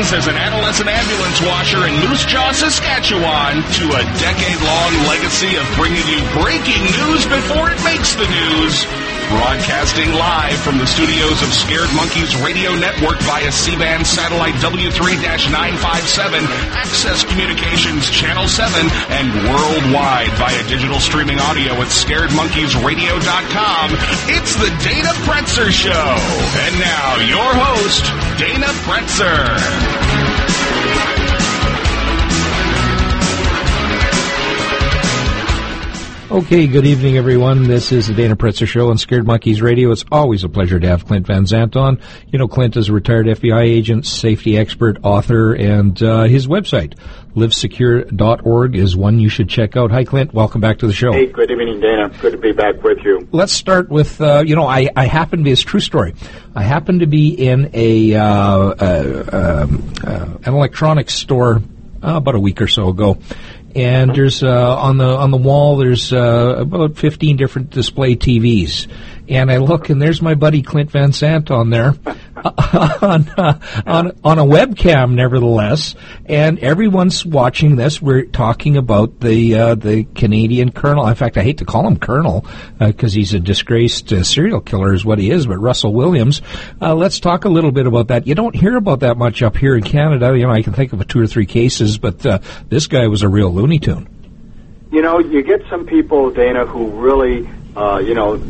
rise as an adolescent ambulance washer in Moose Jaw, Saskatchewan, to a decade-long legacy of bringing you breaking news before it makes the news. Broadcasting live from the studios of Scared Monkeys Radio Network via C-band satellite W3-957, Access Communications Channel 7, and worldwide via digital streaming audio at scaredmonkeysradio.com. It's the Dana Pretzer Show. And now, your host, Dana Pretzer. Okay, good evening, everyone. This is the Dana Pretzer Show on Scared Monkeys Radio. It's always a pleasure to have Clint Van Zandt on. You know, Clint is a retired FBI agent, safety expert, author, and his website, livesecure.org, is one you should check out. Hi, Clint. Welcome back to the show. Hey, good evening, Dana. Good to be back with you. Let's start with, I happen to be, it's a true story. I happen to be in an electronics store about a week or so ago. And there's on the wall there's about 15 different display TVs, and I look and there's my buddy Clint Van Zandt on there on a webcam, nevertheless. And everyone's watching this. We're talking about the Canadian Colonel. In fact, I hate to call him Colonel because he's a disgraced serial killer, is what he is. But Russell Williams. Let's talk a little bit about that. You don't hear about that much up here in Canada. You know, I can think of 2 or 3 cases, but this guy was a real Looney Tune. You know, you get some people, Dana, who really, I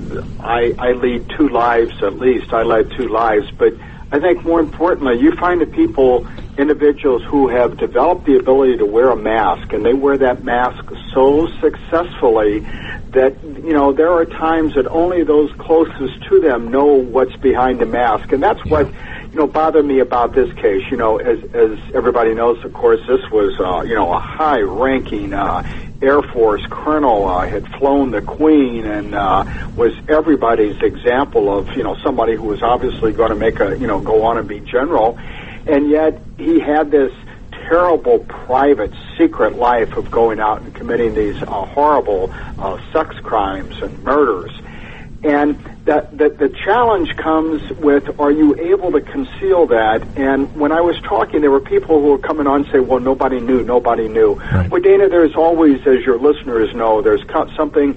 lead 2 lives at least. I led 2 lives. But I think more importantly, you find that individuals who have developed the ability to wear a mask, and they wear that mask so successfully that, you know, there are times that only those closest to them know what's behind the mask. And that's what, you know, bothered me about this case. You know, as everybody knows, of course, this was, a high-ranking Air Force colonel, had flown the Queen, and was everybody's example of, you know, somebody who was obviously going to go on and be general. And yet he had this terrible private secret life of going out and committing these horrible sex crimes and murders. And the challenge comes with, are you able to conceal that? And when I was talking, there were people who were coming on and say, well, nobody knew. Right. Well, Dana, there's always, as your listeners know, there's something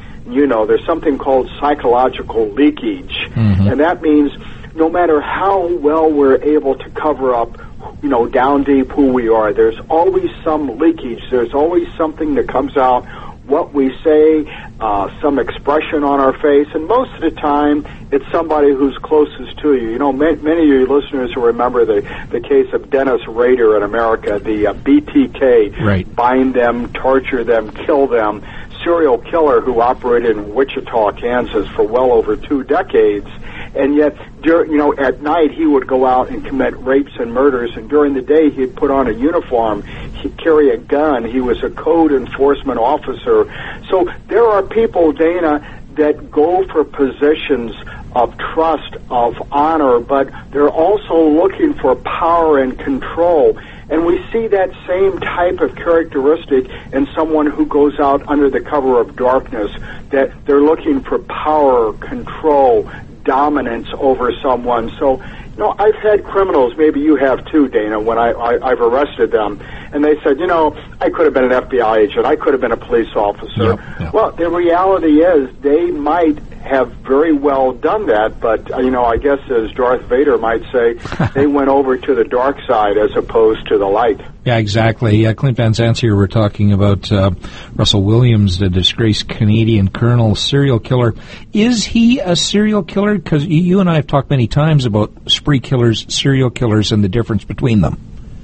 called psychological leakage. Mm-hmm. And that means no matter how well we're able to cover up, you know, down deep who we are, there's always some leakage. There's always something that comes out, what we say, some expression on our face, and most of the time it's somebody who's closest to you. You know, many of your listeners will remember the case of Dennis Rader in America, the BTK, right. Bind them, torture them, kill them, serial killer who operated in Wichita, Kansas for well over 2 decades. And yet, at night he would go out and commit rapes and murders, and during the day he'd put on a uniform, he'd carry a gun, he was a code enforcement officer. So there are people, Dana, that go for positions of trust, of honor, but they're also looking for power and control. And we see that same type of characteristic in someone who goes out under the cover of darkness, that they're looking for power, control, dominance over someone. So, you know, I've had criminals, maybe you have too, Dana, when I've arrested them, and they said, you know, I could have been an FBI agent, I could have been a police officer. Yep. Well, the reality is they might have very well done that, but, you know, I guess as Darth Vader might say, they went over to the dark side as opposed to the light. Yeah, exactly. Clint Van Zandt here. We're talking about Russell Williams, the disgraced Canadian colonel, serial killer. Is he a serial killer? Because you and I have talked many times about spree killers, serial killers, and the difference between them.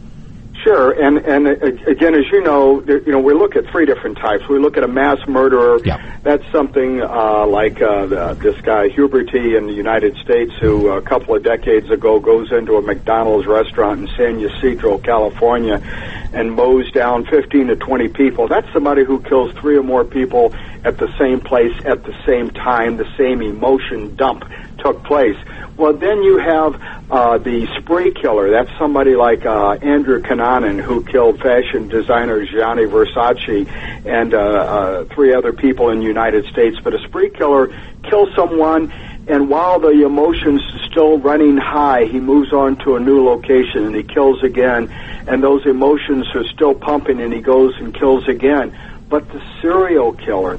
Sure, and again, as you know, we look at 3 different types. We look at a mass murderer. Yeah. That's something like this guy Huberty in the United States, who a couple of decades ago goes into a McDonald's restaurant in San Ysidro, California, and mows down 15 to 20 people. That's somebody who kills 3 or more people at the same place at the same time. The same emotion dump took place. Well, then you have the spree killer. That's somebody like Andrew Cunanan, who killed fashion designer Gianni Versace and 3 other people in the United States. But a spree killer kills someone And while the emotions are still running high, he moves on to a new location and he kills again. And those emotions are still pumping and he goes and kills again. But the serial killer,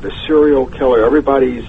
everybody's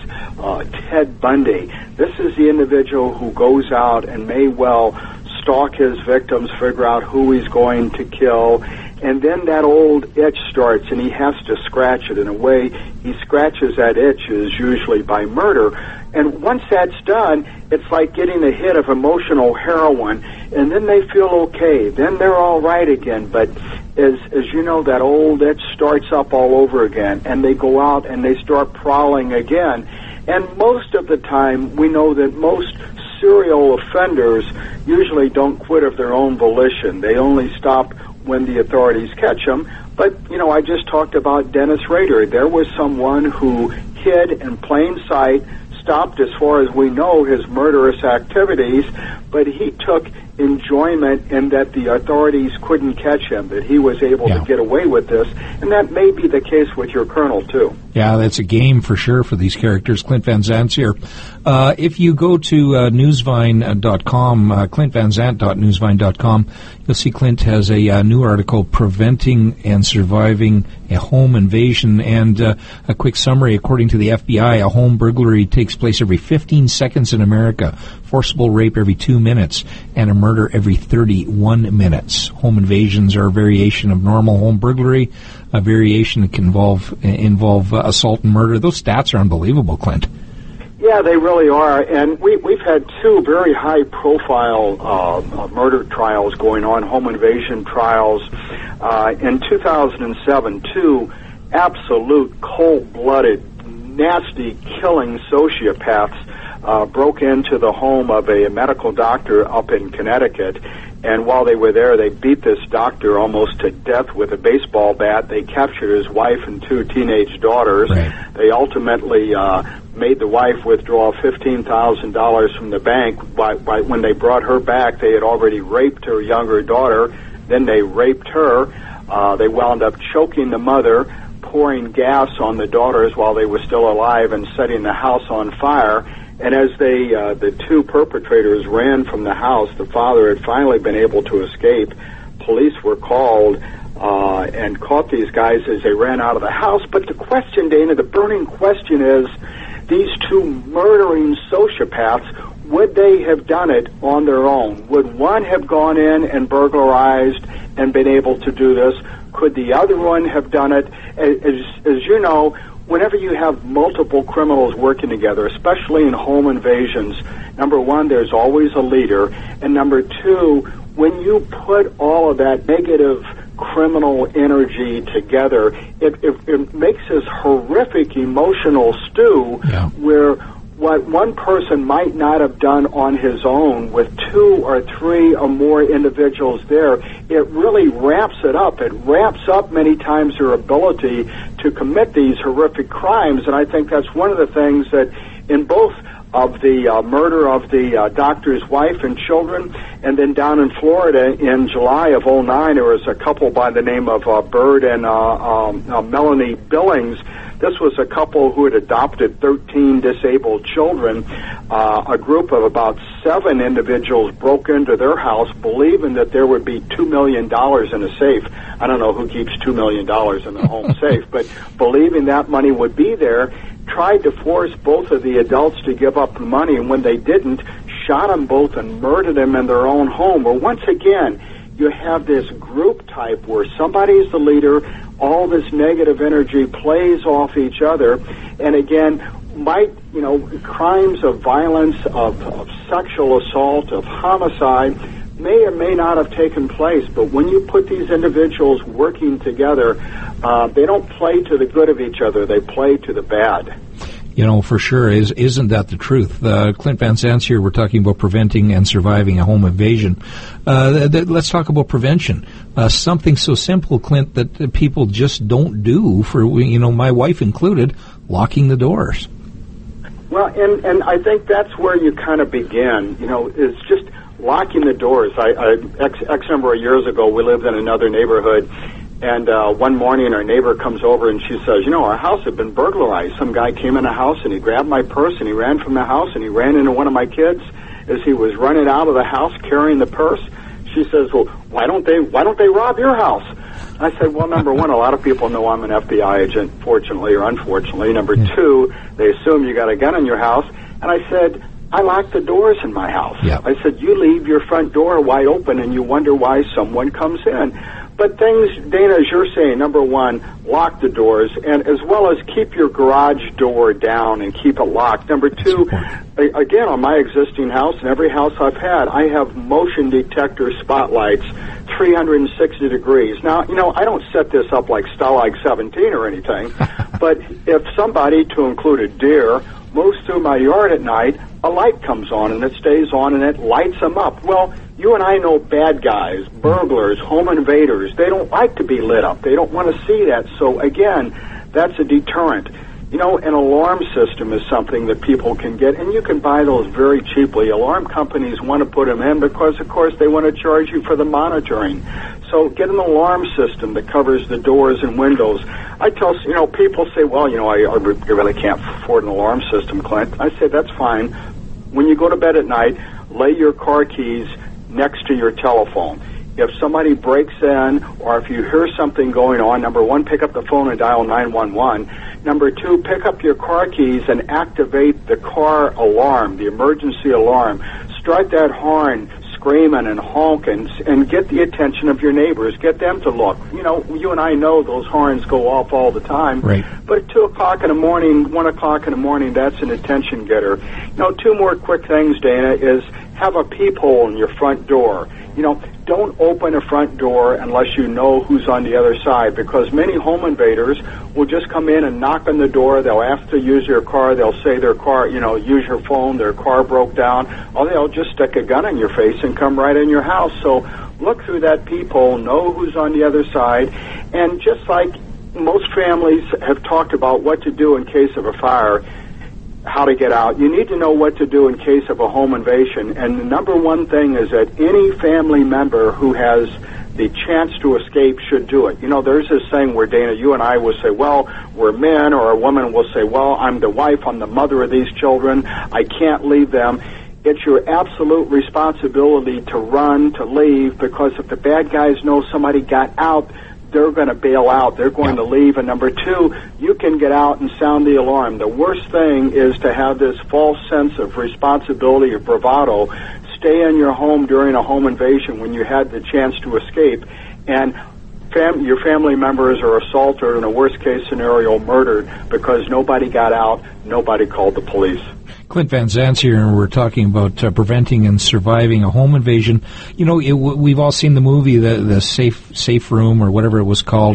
Ted Bundy. This is the individual who goes out and may well stalk his victims, figure out who he's going to kill, and then that old itch starts, and he has to scratch it. In a way, he scratches that itch is usually by murder. And once that's done, it's like getting a hit of emotional heroin, and then they feel okay. Then they're all right again. But as you know, that old itch starts up all over again, and they go out and they start prowling again. And most of the time, we know that most serial offenders usually don't quit of their own volition. They only stop when the authorities catch them. But, you know, I just talked about Dennis Rader. There was someone who hid in plain sight, stopped, as far as we know, his murderous activities, but he took enjoyment in that the authorities couldn't catch him, that he was able to get away with this, and that may be the case with your colonel, too. Yeah, that's a game for sure for these characters. Clint Van Zant's here. If you go to newsvine.com, clintvanzant.newsvine.com, you'll see Clint has a new article, Preventing and Surviving a Home Invasion, and a quick summary. According to the FBI, a home burglary takes place every 15 seconds in America, forcible rape every 2 minutes, and a murder every 31 minutes. Home invasions are a variation of normal home burglary, a variation that can involve assault and murder. Those stats are unbelievable, Clint. Yeah, they really are. And we've had two very high-profile murder trials going on, home invasion trials. In 2007, two absolute cold-blooded, nasty, killing sociopaths broke into the home of a medical doctor up in Connecticut. And while they were there, they beat this doctor almost to death with a baseball bat. They captured his wife and two teenage daughters. Right. They ultimately made the wife withdraw $15,000 from the bank. When they brought her back, they had already raped her younger daughter. Then they raped her. They wound up choking the mother, pouring gas on the daughters while they were still alive, and setting the house on fire. And as the two perpetrators ran from the house, the father had finally been able to escape. Police were called and caught these guys as they ran out of the house. But the question, Dana, the burning question is, these two murdering sociopaths, would they have done it on their own? Would one have gone in and burglarized and been able to do this? Could the other one have done it? As you know, whenever you have multiple criminals working together, especially in home invasions, number one, there's always a leader, and number two, when you put all of that negative criminal energy together, it makes this horrific emotional stew where what one person might not have done on his own, with two or three or more individuals there, it really ramps it up. It ramps up many times their ability to commit these horrific crimes, and I think that's one of the things that in both of the murder of the doctor's wife and children, and then down in Florida in July of 2009, there was a couple by the name of Bird and Melanie Billings. This was a couple who had adopted 13 disabled children. A group of about 7 individuals broke into their house believing that there would be $2 million in a safe. I don't know who keeps $2 million in their home safe, but believing that money would be there, tried to force both of the adults to give up the money, and when they didn't, shot them both and murdered them in their own home. Well, once again, you have this group type where somebody's the leader, all this negative energy plays off each other, and again, crimes of violence, of sexual assault, of homicide may or may not have taken place, but when you put these individuals working together, they don't play to the good of each other, they play to the bad. You know, for sure, isn't that the truth? Clint Van Zant's here. We're talking about preventing and surviving a home invasion. Let's talk about prevention. Something so simple, Clint, that people just don't do, for, my wife included, locking the doors. Well, and I think that's where you kind of begin, is just locking the doors. X number of years ago, we lived in another neighborhood, And one morning our neighbor comes over and she says, our house had been burglarized. Some guy came in the house and he grabbed my purse and he ran from the house and he ran into one of my kids as he was running out of the house carrying the purse. She says, well, why don't they rob your house? I said, well, number one, a lot of people know I'm an FBI agent, fortunately or unfortunately. Number two, they assume you got a gun in your house. And I said, I lock the doors in my house. Yeah. I said, you leave your front door wide open and you wonder why someone comes in. But things, Dana, as you're saying, number one, lock the doors, and as well as keep your garage door down and keep it locked. Number two, again, on my existing house and every house I've had, I have motion detector spotlights 360 degrees. Now, I don't set this up like Stalag 17 or anything, but if somebody, to include a deer, moves through my yard at night, a light comes on and it stays on and it lights them up. Well, you and I know bad guys, burglars, home invaders, they don't like to be lit up. They don't want to see that. So, again, that's a deterrent. An alarm system is something that people can get, and you can buy those very cheaply. Alarm companies want to put them in because, of course, they want to charge you for the monitoring. So get an alarm system that covers the doors and windows. I tell, people say, well, I really can't afford an alarm system, Clint. I say, that's fine. When you go to bed at night, lay your car keys next to your telephone. If somebody breaks in or if you hear something going on, number one, pick up the phone and dial 911. Number two, pick up your car keys and activate the car alarm, the emergency alarm. Start that horn screaming and honking and get the attention of your neighbors. Get them to look. You and I know those horns go off all the time. Right. But at 2 o'clock in the morning, 1 o'clock in the morning, that's an attention getter. Two more quick things, Dana, is have a peephole in your front door. Don't open a front door unless you know who's on the other side, because many home invaders will just come in and knock on the door. They'll ask to use your car. They'll say their car, use your phone, their car broke down, or they'll just stick a gun in your face and come right in your house. So look through that peephole, know who's on the other side, and just like most families have talked about what to do in case of a fire, how to get out, you need to know what to do in case of a home invasion. And the number one thing is that any family member who has the chance to escape should do it. There's this saying where, Dana, you and I will say, well, we're men, or a woman will say, well, I'm the wife, I'm the mother of these children, I can't leave them. It's your absolute responsibility to run, to leave, because if the bad guys know somebody got out, they're going to bail out. They're going to leave. And number two, you can get out and sound the alarm. The worst thing is to have this false sense of responsibility or bravado. Stay in your home during a home invasion when you had the chance to escape. And your family members are assaulted, or in a worst-case scenario, murdered because nobody got out, nobody called the police. Clint Van Zandt here, and we're talking about preventing and surviving a home invasion. We've all seen the movie, the Safe Room, or whatever it was called,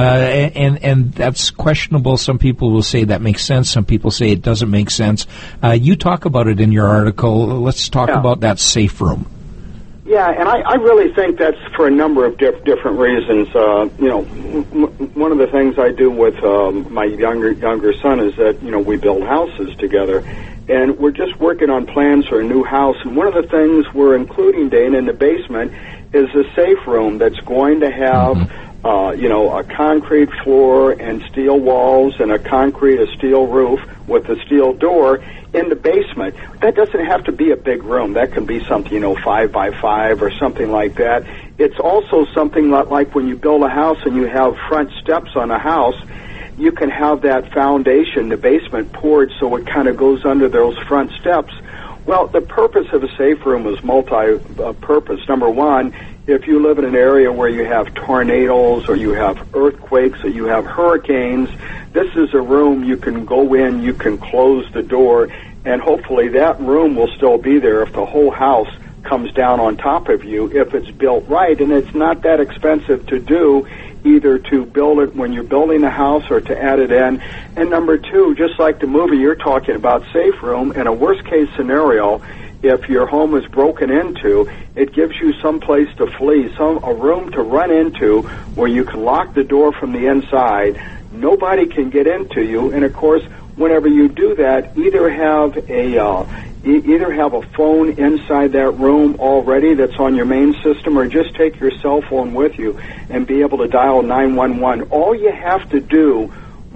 and that's questionable. Some people will say that makes sense. Some people say it doesn't make sense. You talk about it in your article. Let's talk about that Safe Room. Yeah, and I really think that's for a number of different reasons. One of the things I do with my younger son is that, we build houses together. And we're just working on plans for a new house. And one of the things we're including, Dana, in the basement is a safe room that's going to have, a concrete floor and steel walls and a steel roof with a steel door in the basement. That doesn't have to be a big room. That can be something, 5 by 5 or something like that. It's also something like when you build a house and you have front steps on a house, you can have that foundation, the basement, poured so it kind of goes under those front steps. Well, the purpose of a safe room is multi-purpose. Number one, if you live in an area where you have tornadoes or you have earthquakes or you have hurricanes, this is a room you can go in, you can close the door, and hopefully that room will still be there if the whole house comes down on top of you, if it's built right. And it's not that expensive to do, either to build it when you're building a house or to add it in. And number two, just like the movie you're talking about, Safe Room, in a worst-case scenario, if your home is broken into, it gives you some place to flee, a room to run into where you can lock the door from the inside. Nobody can get into you. And, of course, whenever you do that, either have either have a phone inside that room already that's on your main system, or just take your cell phone with you and be able to dial 911. All you have to do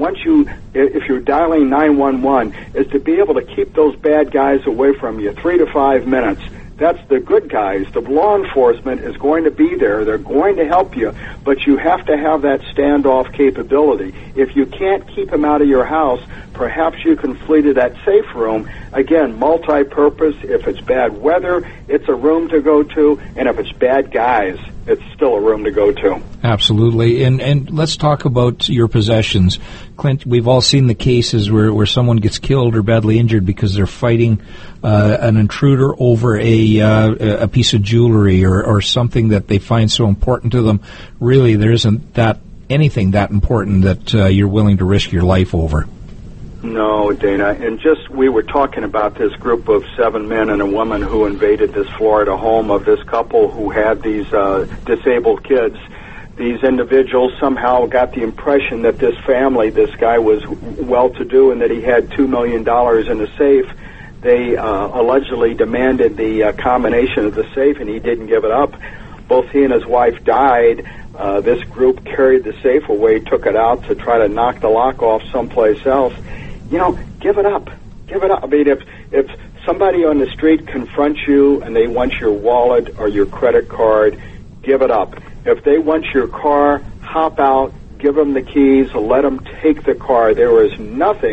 if you're dialing 911 is to be able to keep those bad guys away from you 3 to 5 minutes. That's the good guys. The law enforcement is going to be there. They're going to help you, but you have to have that standoff capability. If you can't keep them out of your house, perhaps you can flee to that safe room. Again, multi-purpose. If it's bad weather, it's a room to go to, and if it's bad guys, it's still a room to go to. Absolutely. And let's talk about your possessions. Clint, we've all seen the cases where someone gets killed or badly injured because they're fighting an intruder over a piece of jewelry or something that they find so important to them. Really, there isn't anything that important that you're willing to risk your life over. No, Dana, and we were talking about this group of 7 men and a woman who invaded this Florida home of this couple who had these disabled kids. These individuals somehow got the impression that this family, this guy was well-to-do and that he had $2 million in the safe. They allegedly demanded the combination of the safe, and he didn't give it up. Both he and his wife died. This group carried the safe away, took it out to try to knock the lock off someplace else. Give it up. Give it up. I mean, if somebody on the street confronts you and they want your wallet or your credit card, give it up. If they want your car, hop out, give them the keys, let them take the car. There is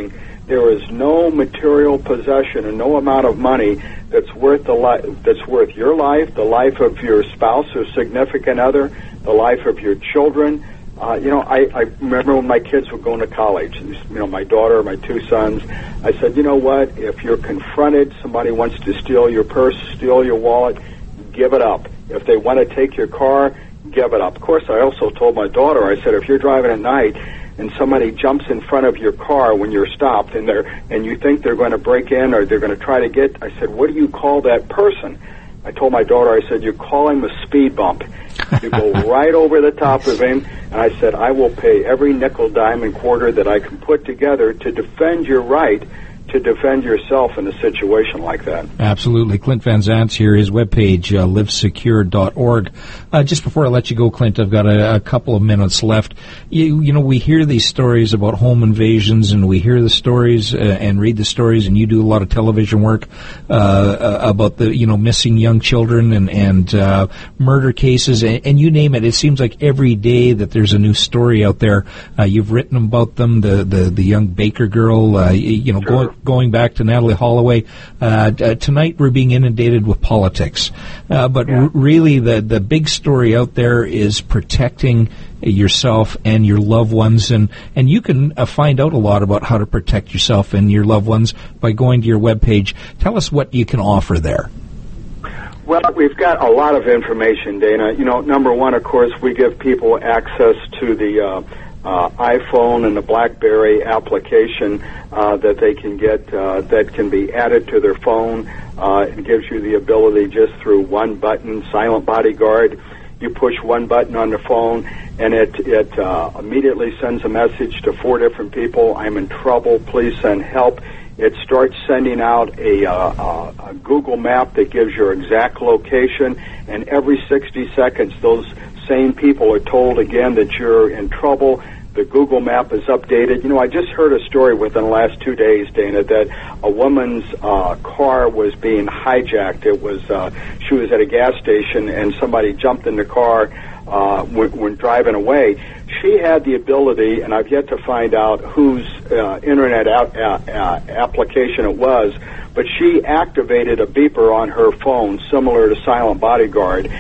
no material possession and no amount of money that's worth your life, the life of your spouse or significant other, the life of your children. I remember when my kids were going to college, my daughter, my 2 sons, I said, you know what, if you're confronted, somebody wants to steal your purse, steal your wallet, give it up. If they want to take your car, give it up. Of course, I also told my daughter, I said, if you're driving at night and somebody jumps in front of your car when you're stopped and you think they're going to break in or they're going to try to get, I said, what do you call that person? I told my daughter, I said, you call him a speed bump. You go right over the top of him, and I said, I will pay every nickel, dime, and quarter that I can put together to defend your right to defend yourself in a situation like that. Absolutely. Clint Van Zant's here, his webpage, livesecure.org. Just before I let you go, Clint, I've got a couple of minutes left. We hear these stories about home invasions, and we hear the stories and read the stories, and you do a lot of television work about the, missing young children and murder cases, and you name it. It seems like every day that there's a new story out there. You've written about them, the young Baker girl, Sure. Going back to Natalie Holloway, tonight we're being inundated with politics. Really the big story out there is protecting yourself and your loved ones, and you can find out a lot about how to protect yourself and your loved ones by going to your webpage. Tell us what you can offer there. Well, we've got a lot of information, Dana. Number one, of course, we give people access to the iPhone and the BlackBerry application that they can get that can be added to their phone. It gives you the ability just through one button, Silent Bodyguard. You push one button on the phone, and it immediately sends a message to 4 different people. I'm in trouble. Please send help. It starts sending out a Google map that gives your exact location, and every 60 seconds, those same people are told again that you're in trouble. The Google map is updated. I just heard a story within the last 2 days, Dana, that a woman's car was being hijacked. She was at a gas station, and somebody jumped in the car when driving away. She had the ability, and I've yet to find out whose internet application it was, but she activated a beeper on her phone similar to Silent Bodyguard.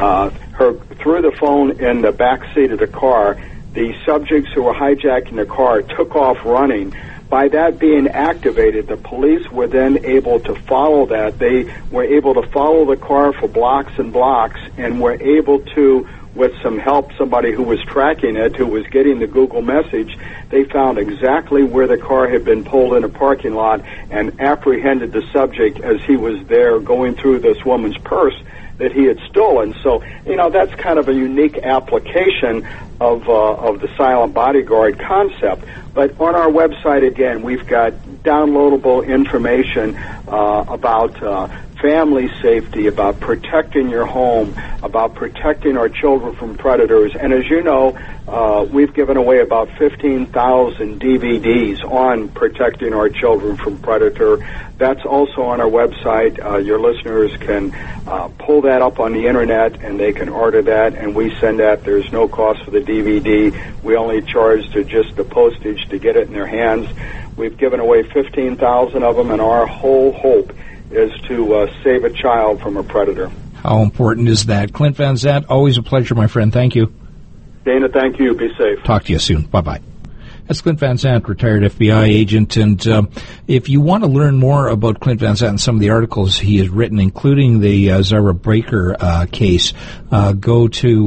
Through the phone in the back seat of the car, the subjects who were hijacking the car took off running. By that being activated, the police were then able to follow that. They were able to follow the car for blocks and blocks, and were able to, with some help, somebody who was tracking it, who was getting the Google message, they found exactly where the car had been pulled in a parking lot and apprehended the subject as he was there going through this woman's purse that he had stolen. So, that's kind of a unique application of the Silent Bodyguard concept. But on our website, again, we've got downloadable information about family safety, about protecting your home, about protecting our children from predators. And as you know, we've given away about 15,000 DVDs on protecting our children from predator. That's also on our website. Your listeners can pull that up on the internet, and they can order that, and we send that. There's no cost for the DVD. We only charge to just the postage to get it in their hands. We've given away 15,000 of them, and our whole hope is to save a child from a predator. How important is that? Clint Van Zandt, always a pleasure, my friend. Thank you. Dana, thank you. Be safe. Talk to you soon. Bye-bye. That's Clint Van Zandt, retired FBI agent. And if you want to learn more about Clint Van Zandt and some of the articles he has written, including the Zara Breaker case, go to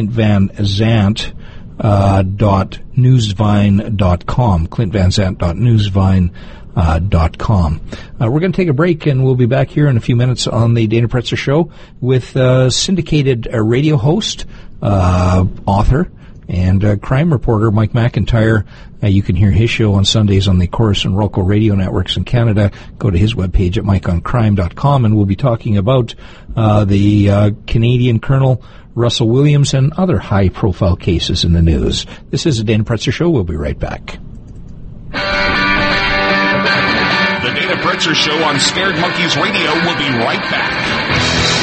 clintvanzandt.newsvine.com, clintvanzandt.newsvine.com. We're going to take a break, and we'll be back here in a few minutes on the Dana Pretzer Show with syndicated radio host, author, and crime reporter Mike McIntyre. You can hear his show on Sundays on the Corus and Rolco radio networks in Canada. Go to his webpage at mikeoncrime.com, and we'll be talking about the Canadian Colonel Russell Williams and other high-profile cases in the news. This is the Dana Pretzer Show. We'll be right back. The Dana Pretzer Show on Scared Monkeys Radio will be right back.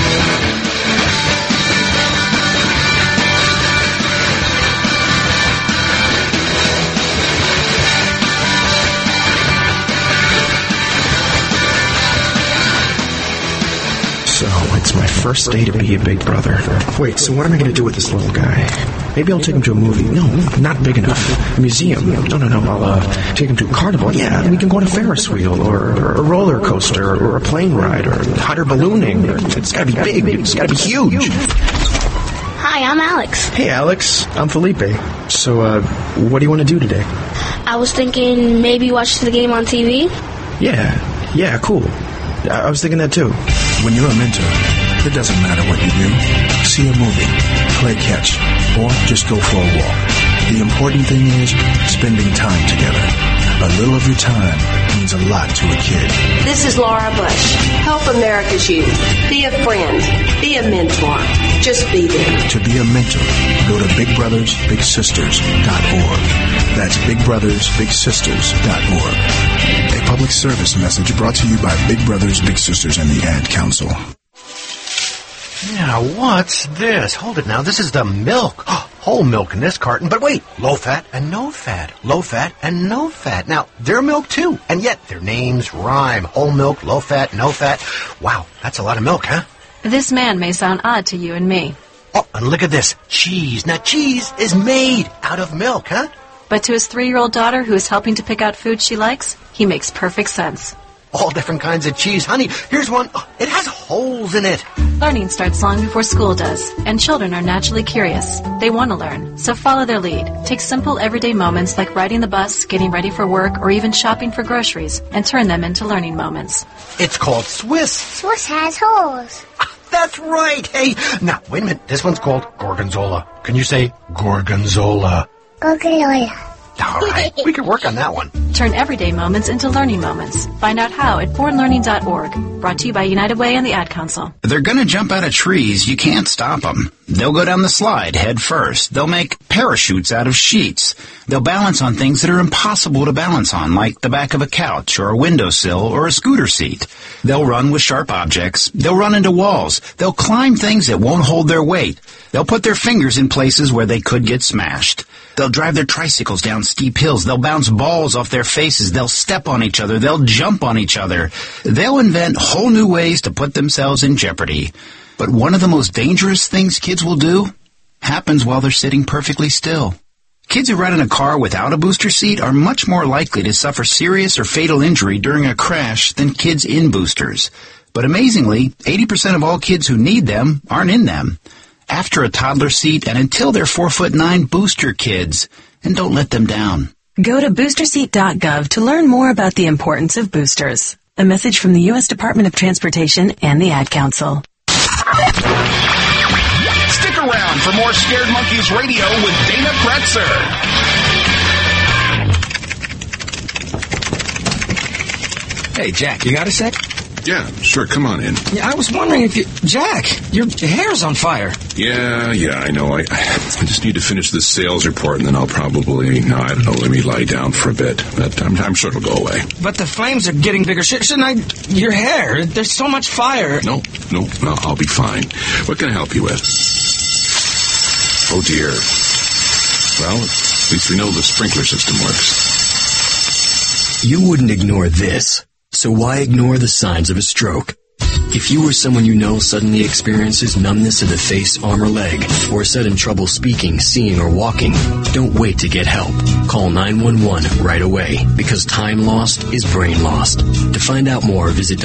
So, it's my first day to be a big brother. Wait, so what am I going to do with this little guy? Maybe I'll take him to a movie. No, not big enough. A museum. No. I'll take him to a carnival. Yeah, we can go on a Ferris wheel, or a roller coaster, or a plane ride, or hot air ballooning. It's got to be big. It's got to be huge. Hi, I'm Alex. Hey, Alex. I'm Felipe. So, what do you want to do today? I was thinking maybe watch the game on TV. Yeah, cool. I was thinking that too. When you're a mentor, it doesn't matter what you do. See a movie, play catch, or just go for a walk. The important thing is spending time together. A little of your time means a lot to a kid. This is Laura Bush. Help America's youth. Be a friend. Be a mentor. Just be there. To be a mentor, go to bigbrothersbigsisters.org. That's bigbrothersbigsisters.org. A public service message brought to you by Big Brothers Big Sisters and the Ad Council. Now, what's this? Hold it now. This is the milk. Whole milk in this carton. But wait, low fat and no fat. Low fat and no fat. Now, they're milk too. And yet, their names rhyme. Whole milk, low fat, no fat. Wow, that's a lot of milk, huh? This man may sound odd to you and me. Oh, and look at this. Cheese. Now, cheese is made out of milk, huh? But to his 3-year-old daughter who is helping to pick out food she likes, he makes perfect sense. All different kinds of cheese. Honey, here's one. Oh, it has holes in it. Learning starts long before school does, and children are naturally curious. They want to learn, so follow their lead. Take simple everyday moments like riding the bus, getting ready for work, or even shopping for groceries, and turn them into learning moments. It's called Swiss. Swiss has holes. That's right. Hey, now, wait a minute. This one's called Gorgonzola. Can you say Gorgonzola? Gorgonzola. All right, we can work on that one. Turn everyday moments into learning moments. Find out how at bornlearning.org. Brought to you by United Way and the Ad Council. They're going to jump out of trees. You can't stop them. They'll go down the slide head first. They'll make parachutes out of sheets. They'll balance on things that are impossible to balance on, like the back of a couch or a windowsill or a scooter seat. They'll run with sharp objects. They'll run into walls. They'll climb things that won't hold their weight. They'll put their fingers in places where they could get smashed. They'll drive their tricycles down steep hills. They'll bounce balls off their faces. They'll step on each other. They'll jump on each other. They'll invent whole new ways to put themselves in jeopardy. But one of the most dangerous things kids will do happens while they're sitting perfectly still. Kids who ride in a car without a booster seat are much more likely to suffer serious or fatal injury during a crash than kids in boosters. But amazingly, 80% of all kids who need them aren't in them. After a toddler seat and until they're 4'9", booster kids, and don't let them down. Go to boosterseat.gov to learn more about the importance of boosters. A message from the U.S. Department of Transportation and the Ad Council. Stick around for more Scared Monkeys Radio with Dana Pretzer. Hey, Jack, you got a sec? Yeah, sure, come on in. Yeah, I was wondering if you... Jack, your hair's on fire. Yeah, I know. I just need to finish this sales report, and then I'll probably... No, I don't know, let me lie down for a bit. But I'm sure it'll go away. But the flames are getting bigger. Shouldn't I... Your hair, there's so much fire. No, I'll be fine. What can I help you with? Oh, dear. Well, at least we know the sprinkler system works. You wouldn't ignore this. So why ignore the signs of a stroke? If you or someone you know suddenly experiences numbness of the face, arm, or leg, or sudden trouble speaking, seeing, or walking, don't wait to get help. Call 911 right away, because time lost is brain lost. To find out more, visit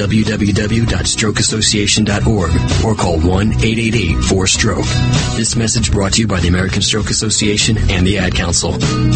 www.strokeassociation.org or call 1-888-4STROKE. This message brought to you by the American Stroke Association and the Ad Council.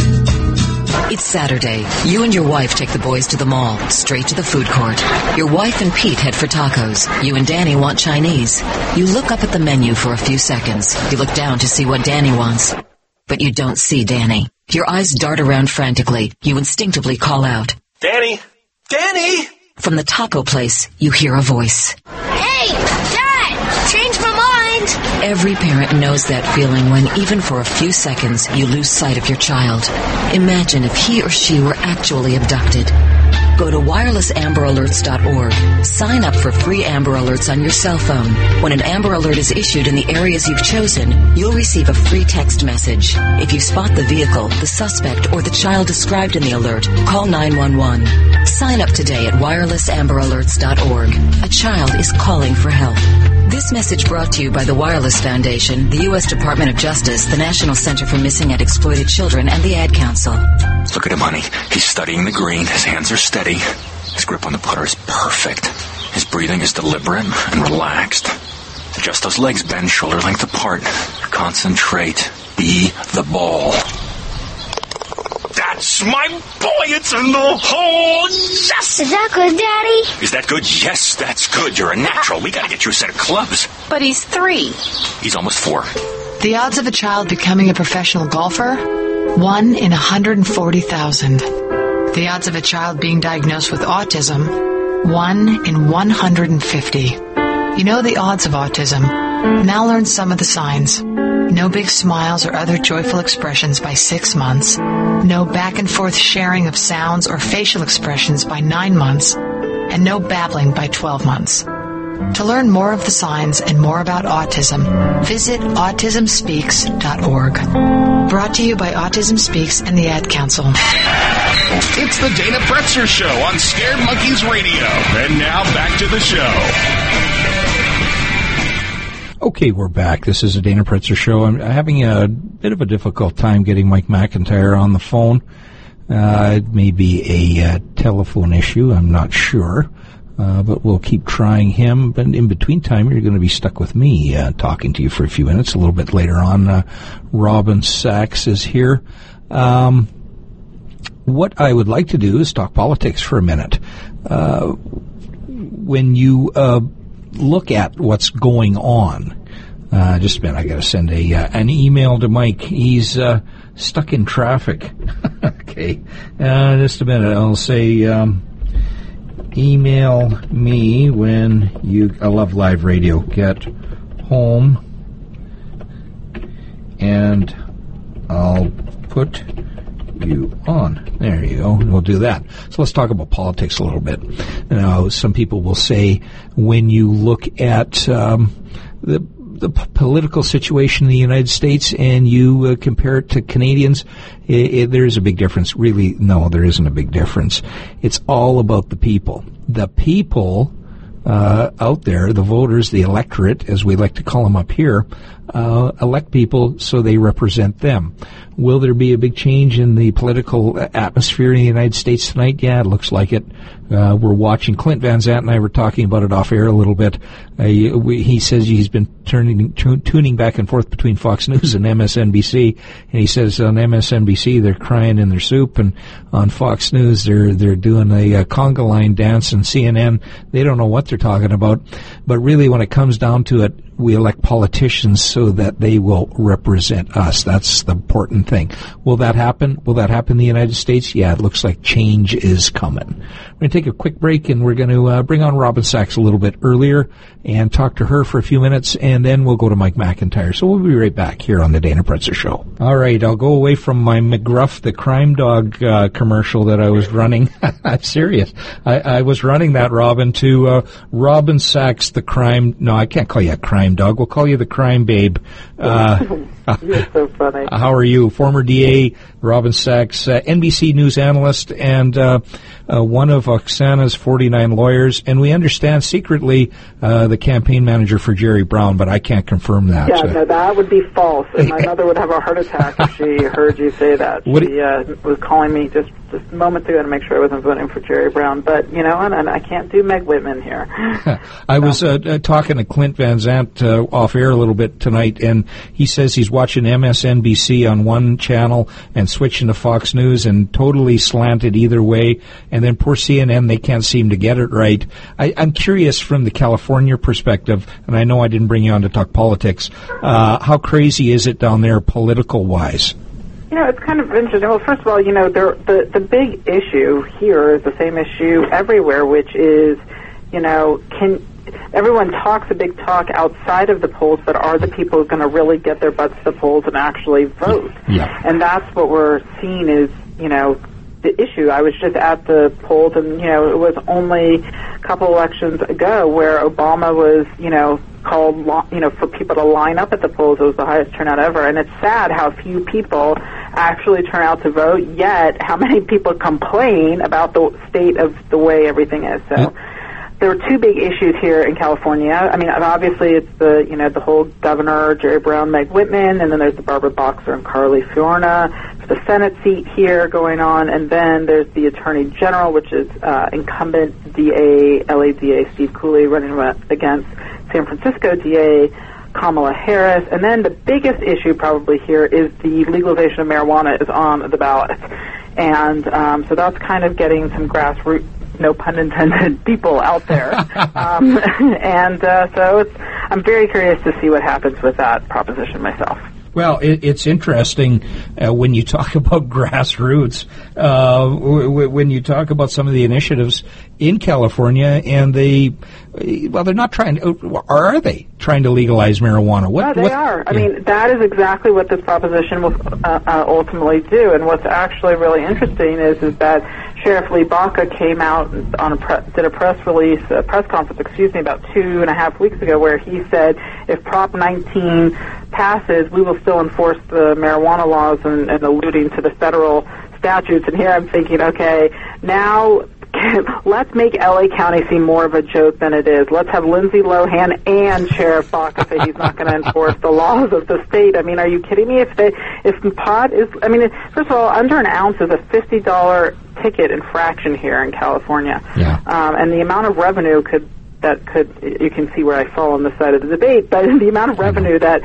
It's Saturday. You and your wife take the boys to the mall, straight to the food court. Your wife and Pete head for tacos. You and Danny want Chinese. You look up at the menu for a few seconds. You look down to see what Danny wants. But you don't see Danny. Your eyes dart around frantically. You instinctively call out, Danny! Danny! From the taco place, you hear a voice. Hey, Dad! Change my mind! Every parent knows that feeling when, even for a few seconds, you lose sight of your child. Imagine if he or she were actually abducted. Go to wirelessamber-alerts.org. Sign up for free Amber Alerts on your cell phone. When an Amber Alert is issued in the areas you've chosen, you'll receive a free text message. If you spot the vehicle, the suspect, or the child described in the alert, call 911. Sign up today at wirelessamber-alerts.org. A child is calling for help. This message brought to you by the Wireless Foundation, the U.S. Department of Justice, the National Center for Missing and Exploited Children, and the Ad Council. Look at him, honey. He's studying the green. His hands are steady. His grip on the putter is perfect. His breathing is deliberate and relaxed. Adjust those legs, bend shoulder length apart. Concentrate. Be the ball. That's my boy! It's in the hole! Yes! Is that good, Daddy? Is that good? Yes, that's good. You're a natural. We gotta get you a set of clubs. But he's 3. He's almost 4. The odds of a child becoming a professional golfer? 1 in 140,000. The odds of a child being diagnosed with autism? 1 in 150. You know the odds of autism. Now learn some of the signs. No big smiles or other joyful expressions by 6 months. No back and forth sharing of sounds or facial expressions by 9 months. And no babbling by 12 months. To learn more of the signs and more about autism, visit autismspeaks.org. Brought to you by Autism Speaks and the Ad Council. It's the Dana Pretzer Show on Scared Monkeys Radio. And now back to the show. Okay, we're back. This is the Dana Pretzer Show. I'm having a bit of a difficult time getting Mike McIntyre on the phone. It may be a telephone issue. I'm not sure. But we'll keep trying him. But in between time, you're going to be stuck with me talking to you for a few minutes. A little bit later on, Robin Sachs is here. What I would like to do is talk politics for a minute. When you look at what's going on, just a minute, I got to send an email to Mike. He's stuck in traffic. Okay, just a minute. I'll say, email me when you. I love live radio. Get home, and I'll put you on. There you go. We'll do that. So let's talk about politics a little bit. Now, some people will say when you look at the political situation in the United States and you compare it to Canadians, there is a big difference. Really, no, there isn't a big difference. It's all about the people. The people out there, the voters, the electorate, as we like to call them up here, elect people so they represent them. Will there be a big change in the political atmosphere in the United States tonight? Yeah, it looks like it. We're watching. Clint Van Zandt and I were talking about it off air a little bit. He says he's been tuning back and forth between Fox News and MSNBC, and he says on MSNBC they're crying in their soup, and on Fox News they're doing a conga line dance, and CNN they don't know what they're talking about. But really, when it comes down to it, we elect politicians so that they will represent us. That's the important thing. Will that happen? Will that happen in the United States? Yeah, it looks like change is coming. We're going to take a quick break, and we're going to bring on Robin Sachs a little bit earlier and talk to her for a few minutes, and then we'll go to Mike McIntyre. So we'll be right back here on the Dana Pretzer Show. All right, I'll go away from my McGruff the Crime Dog commercial that I was running. I'm serious. I was running that, Robin, to Robin Sachs the Crime... No, I can't call you a crime dog. We'll call you the crime babe. You're so funny. How are you? Former DA Robin Sachs, NBC News analyst, and one of Oksana's 49 lawyers, and we understand secretly the campaign manager for Jerry Brown, but I can't confirm that. Yeah, no, that would be false, and my mother would have a heart attack if she heard you say that. She was calling me just moments ago to make sure I wasn't voting for Jerry Brown, but, you know, and I can't do Meg Whitman here. I was talking to Clint Van Zandt off air a little bit tonight, and he says he's watching MSNBC on one channel and switching to Fox News and totally slanted either way, and then poor CNN, they can't seem to get it right. I'm curious from the California perspective, and I know I didn't bring you on to talk politics, how crazy is it down there political-wise? You know, it's kind of interesting. Well, first of all, you know, the big issue here is the same issue everywhere, which is, you know, everyone talks a big talk outside of the polls, but are the people going to really get their butts to the polls and actually vote? Yeah. And that's what we're seeing is, you know, the issue. I was just at the polls, and, you know, it was only a couple elections ago where Obama was, you know, called, you know, for people to line up at the polls. It was the highest turnout ever, and it's sad how few people actually turn out to vote, yet how many people complain about the state of the way everything is. So there are two big issues here in California. I mean, obviously it's the, you know, the whole Governor Jerry Brown, Meg Whitman, and then there's the Barbara Boxer and Carly Fiorina for the Senate seat here going on, and then there's the Attorney General, which is incumbent DA, LA DA Steve Cooley running against San Francisco DA Kamala Harris. And then the biggest issue probably here is the legalization of marijuana is on the ballot. And so that's kind of getting some grassroots, no pun intended, people out there. So I'm very curious to see what happens with that proposition myself. Well, it's interesting when you talk about grassroots, when you talk about some of the initiatives in California, and they're not trying to, or are they trying to legalize marijuana? They are. I mean, that is exactly what this proposition will ultimately do. And what's actually really interesting is that Sheriff Lee Baca came out on did a press conference, about 2.5 weeks ago, where he said if Prop 19 passes, we will still enforce the marijuana laws, and alluding to the federal statutes. And here I'm thinking, okay, now let's make L.A. County seem more of a joke than it is. Let's have Lindsay Lohan and Sheriff Baca say he's not going to enforce the laws of the state. I mean, are you kidding me? If pot is, I mean, first of all, under an ounce is a $50 ticket infraction here in California. Yeah. And the amount of revenue you can see where I fall on the side of the debate, but the amount of revenue that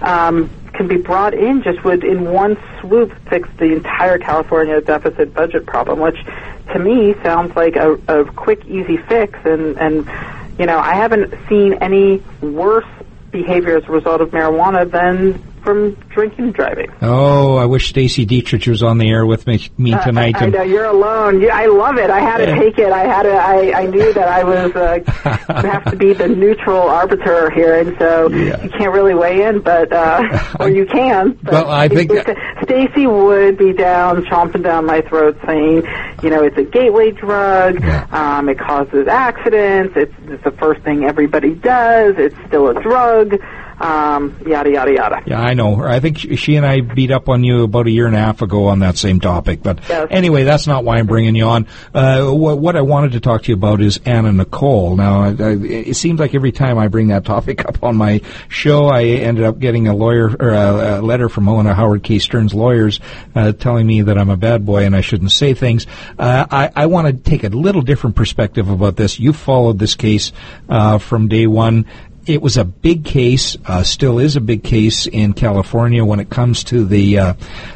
can be brought in just would, in one swoop, fix the entire California deficit budget problem, which to me sounds like a quick, easy fix. And you know, I haven't seen any worse behavior as a result of marijuana than from drinking and driving. Oh, I wish Stacy Dietrich was on the air with me tonight. I know, you're alone. I love it. I had to take it. I knew that I was have to be the neutral arbiter here, and so you can't really weigh in, but or you can. But well, I think Stacy would be down, chomping down my throat, saying, you know, it's a gateway drug. It causes accidents. It's the first thing everybody does. It's still a drug. Yada, yada, yada. Yeah, I know. I think she and I beat up on you about 1.5 years ago on that same topic. But anyway, that's not why I'm bringing you on. What I wanted to talk to you about is Anna Nicole. Now, it seems like every time I bring that topic up on my show, I ended up getting a letter from one of Howard K. Stern's lawyers telling me that I'm a bad boy and I shouldn't say things. I want to take a little different perspective about this. You followed this case from day one. It was a big case, still is a big case in California when it comes to the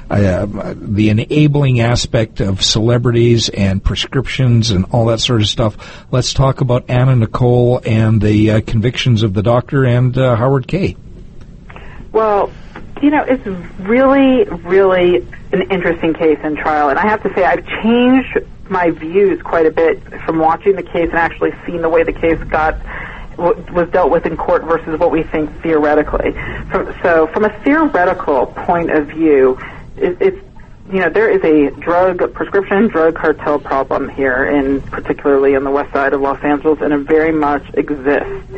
enabling aspect of celebrities and prescriptions and all that sort of stuff. Let's talk about Anna Nicole and the convictions of the doctor and Howard Kay. Well, it's really, really an interesting case and trial, and I have to say I've changed my views quite a bit from watching the case and actually seeing the way the case was dealt with in court versus what we think theoretically. So from a theoretical point of view, it's there is a prescription drug cartel problem here, particularly in the west side of Los Angeles, and it very much exists.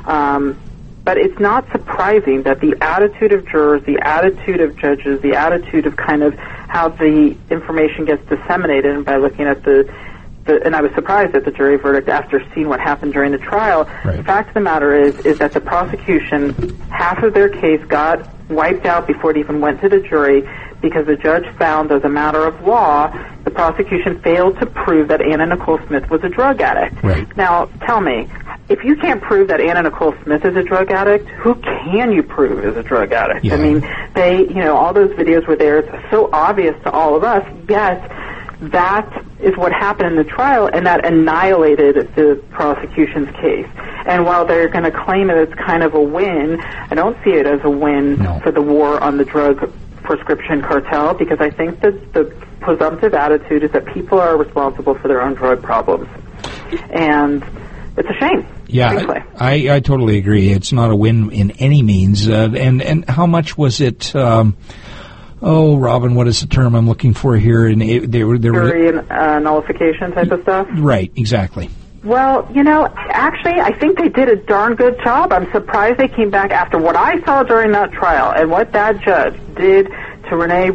But it's not surprising that the attitude of jurors, the attitude of judges, the attitude of kind of how the information gets disseminated, and by looking at and I was surprised at the jury verdict after seeing what happened during the trial. Right. The fact of the matter is that the prosecution, half of their case got wiped out before it even went to the jury because the judge found, as a matter of law, the prosecution failed to prove that Anna Nicole Smith was a drug addict. Right. Now, tell me, if you can't prove that Anna Nicole Smith is a drug addict, who can you prove is a drug addict? Yeah. I mean, all those videos were there. It's so obvious to all of us, yet that is what happened in the trial, and that annihilated the prosecution's case. And while they're going to claim that it's kind of a win, I don't see it as a win for the war on the drug prescription cartel, because I think that the presumptive attitude is that people are responsible for their own drug problems. And it's a shame. Yeah, I totally agree. It's not a win in any means. And how much was it... Robin, what is the term I'm looking for here? And jury nullification type of stuff? Right, exactly. Well, actually, I think they did a darn good job. I'm surprised they came back after what I saw during that trial and what that judge did to Renee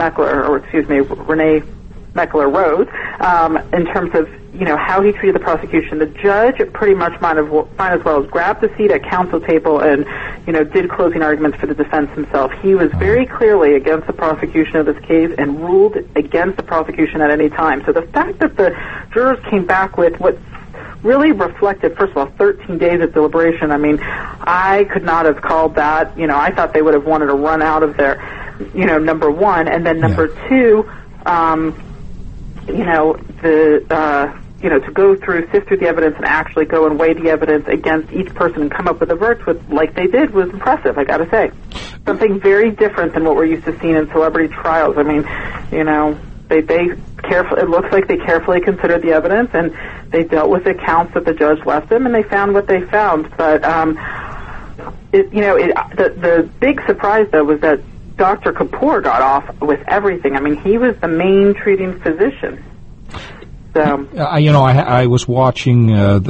Meckler-Rose, in terms of, how he treated the prosecution. The judge pretty much might as well have grabbed the seat at counsel table and, did closing arguments for the defense himself. He was very clearly against the prosecution of this case and ruled against the prosecution at any time. So the fact that the jurors came back with what really reflected, first of all, 13 days of deliberation. I mean, I could not have called that. I thought they would have wanted to run out of there, number one. And then number two, to go sift through the evidence and actually go and weigh the evidence against each person and come up with a verdict like they did was impressive, I gotta say. Something very different than what we're used to seeing in celebrity trials. I mean, it looks like they carefully considered the evidence and they dealt with the counts that the judge left them, and they found what they found. But, the big surprise, though, was that Dr. Kapoor got off with everything. I mean, he was the main treating physician. So, I was watching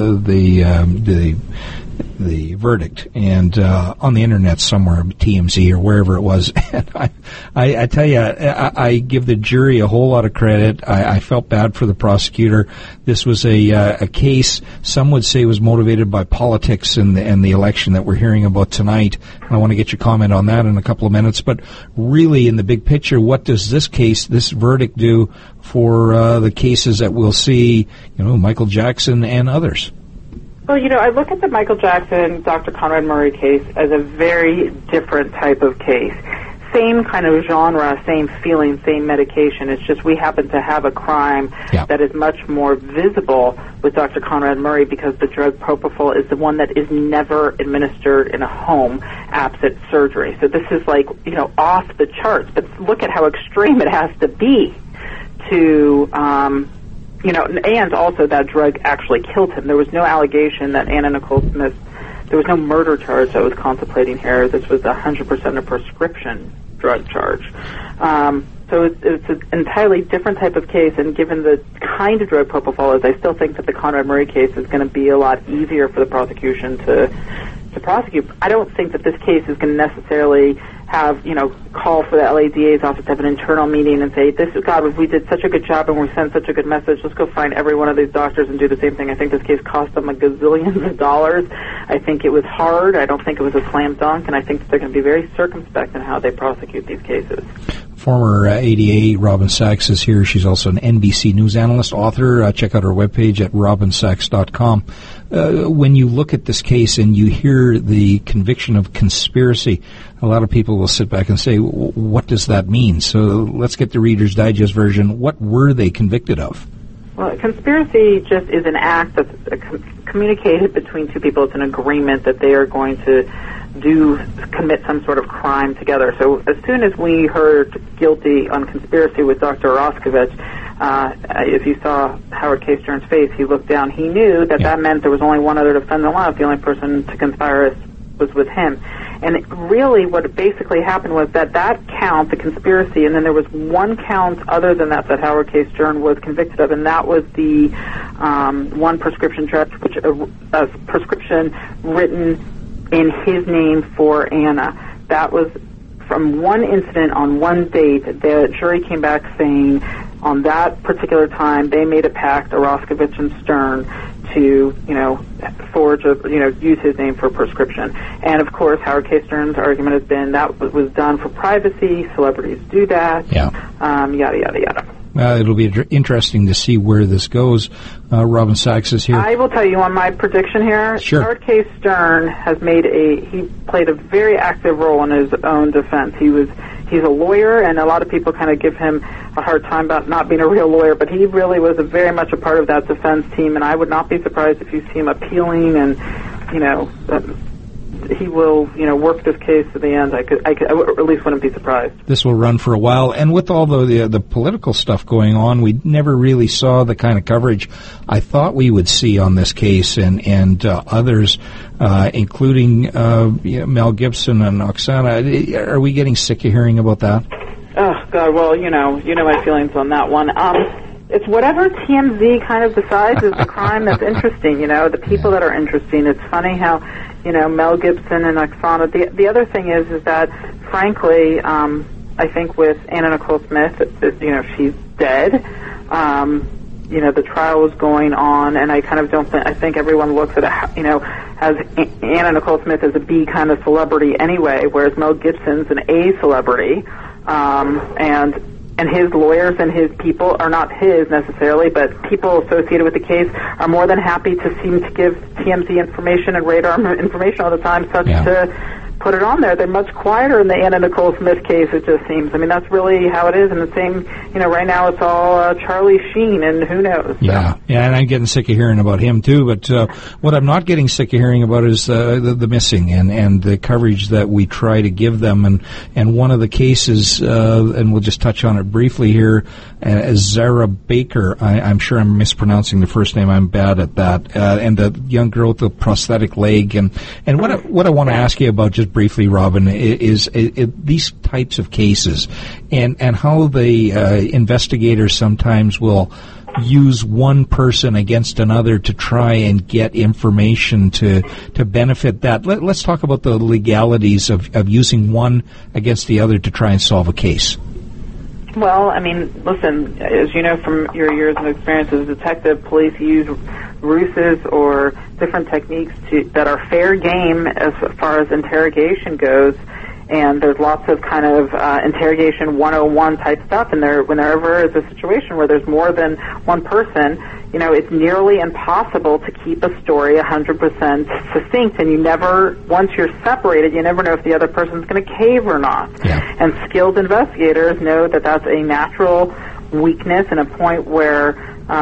the verdict and on the internet somewhere, TMZ or wherever it was, and I tell you, I give the jury a whole lot of credit. I felt bad for the prosecutor. This was a case some would say was motivated by politics and the election that we're hearing about tonight. I want to get your comment on that in a couple of minutes, but really in the big picture, what does this verdict do for the cases that we'll see, Michael Jackson and others? Well, I look at the Michael Jackson, Dr. Conrad Murray case as a very different type of case. Same kind of genre, same feeling, same medication. It's just we happen to have a crime that is much more visible with Dr. Conrad Murray because the drug propofol is the one that is never administered in a home absent surgery. So this is like, off the charts. But look at how extreme it has to be to... and also that drug actually killed him. There was no allegation that Anna Nicole Smith, there was no murder charge that was contemplating here. This was 100% a prescription drug charge. So it's an entirely different type of case, and given the kind of drug propofol is, I still think that the Conrad Murray case is going to be a lot easier for the prosecution to prosecute. I don't think that this case is going to necessarily have, call for the LADA's office to have an internal meeting and say, we did such a good job and we sent such a good message, let's go find every one of these doctors and do the same thing. I think this case cost them gazillions of dollars. I think it was hard. I don't think it was a slam dunk, and I think that they're going to be very circumspect in how they prosecute these cases. former ADA. Robin Sachs is here. She's also an NBC News analyst, author. Check out her webpage at robinsachs.com. When you look at this case and you hear the conviction of conspiracy, a lot of people will sit back and say, what does that mean? So let's get the Reader's Digest version. What were they convicted of? Well, conspiracy just is an act that's communicated between two people. It's an agreement that they are going to commit some sort of crime together. So as soon as we heard guilty on conspiracy with Dr. Oroskovich, if you saw Howard K. Stern's face, he looked down. He knew that that meant there was only one other defendant left. The only person to conspire was with him. And really what basically happened was that count, the conspiracy, and then there was one count other than that Howard K. Stern was convicted of, and that was the one prescription drug, which a prescription written in his name for Anna. That was from one incident on one date. The jury came back saying on that particular time they made a pact, Oroskovich and Stern, to, forge use his name for a prescription. And of course, Howard K. Stern's argument has been that was done for privacy. Celebrities do that. Yada, yada, yada. It'll be interesting to see where this goes. Robin Sachs is here. I will tell you on my prediction here. Sure. Howard K. Stern has he played a very active role in his own defense. He's a lawyer, and a lot of people kind of give him a hard time about not being a real lawyer, but he really was very much a part of that defense team, and I would not be surprised if you see him appealing and, he will, work this case to the end. I at least wouldn't be surprised. This will run for a while, and with all the political stuff going on, we never really saw the kind of coverage I thought we would see on this case, and others, including Mel Gibson and Oksana. Are we getting sick of hearing about that? Oh God, well, you know my feelings on that one. It's whatever TMZ kind of decides is the crime that's interesting. The people that are interesting. It's funny how, Mel Gibson and Oksana. The other thing is that, frankly, I think with Anna Nicole Smith, she's dead. The trial was going on, and I kind of don't think. I think everyone looks at as Anna Nicole Smith as a B kind of celebrity anyway, whereas Mel Gibson's an A celebrity, and his lawyers and his people are not his necessarily, but people associated with the case are more than happy to seem to give TMZ information and radar information all the time, such to put it on there. They're much quieter in the Anna Nicole Smith case, it just seems. I mean, that's really how it is. And the same, right now it's all Charlie Sheen, and who knows. Yeah, and I'm getting sick of hearing about him, too. But what I'm not getting sick of hearing about is the missing and the coverage that we try to give them. And one of the cases, and we'll just touch on it briefly here, Zara Baker. I'm sure I'm mispronouncing the first name. I'm bad at that. And the young girl with the prosthetic leg. And what I want to ask you about just briefly, Robin, is these types of cases and how the investigators sometimes will use one person against another to try and get information to benefit that. Let's talk about the legalities of using one against the other to try and solve a case. Well, I mean, listen, as you know from your years of experience as a detective, police use ruses or different techniques that are fair game as far as interrogation goes, and there's lots of kind of interrogation 101 type stuff, and whenever is a situation where there's more than one person, it's nearly impossible to keep a story 100% succinct, and you never, once you're separated, you never know if the other person's going to cave or not. Yeah. And skilled investigators know that that's a natural weakness and a point where,